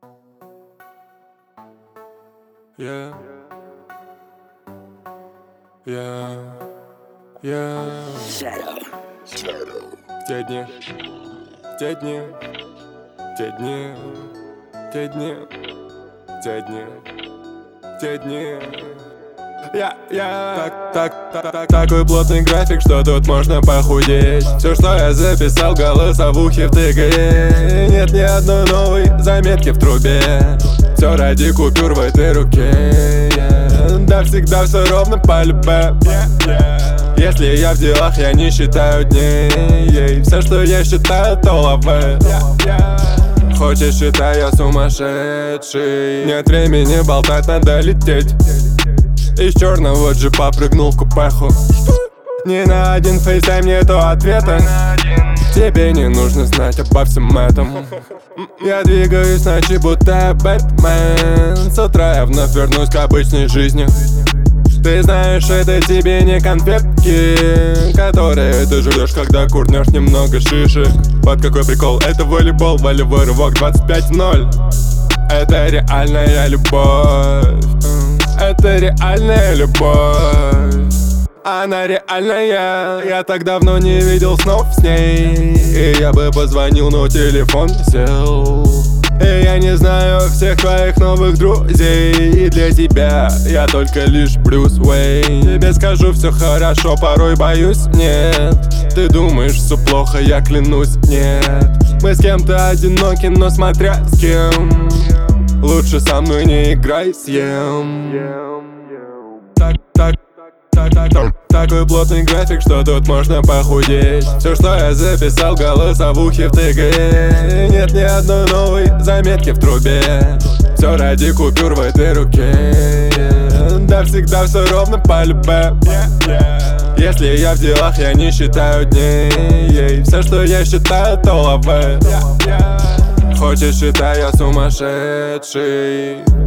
Yeah. Те дни, те дни, те дни, те дни, те дни, те дни. Такой плотный график, что тут можно похудеть. Все, что я записал, голосовухи в ТГ. Нет ни одной новой заметки в трубе. Все ради купюр в этой руке. Да всегда все ровно по любе. Если я в делах, я не считаю дней. Все, что я считаю, то лаве. Хочешь, считай, я сумасшедший. Нет времени болтать, надо лететь. Из черного джипа прыгнул в купеху. Ни на один фейстайм нету ответа. Тебе не нужно знать обо всем этом. Я двигаюсь ночи, будто Бэтмен. С утра я вновь вернусь к обычной жизни. Ты знаешь, это тебе не конфетки, которые ты жуешь, когда курнешь немного шишек. Вот какой прикол, это волейбол, волевой рывок 25-0. Это реальная любовь. Это реальная любовь. Она реальная. Я так давно не видел снов с ней. И я бы позвонил, но телефон сел. И я не знаю всех твоих новых друзей. И для тебя я только лишь Брюс Уэйн. Тебе скажу, все хорошо, порой боюсь, нет. Ты думаешь, все плохо, я клянусь, нет. Мы с кем-то одиноки, но смотря с кем. Лучше со мной не играй, съем. Такой плотный график, что тут можно похудеть. Все, что я записал, голосовухи в ТГ. Нет ни одной новой заметки в трубе. Все ради купюр в этой руке. Да всегда все ровно по любе. Если я в делах, я не считаю дней. Все, что я считаю, то лаве. Хочешь, считай, я сумасшедший.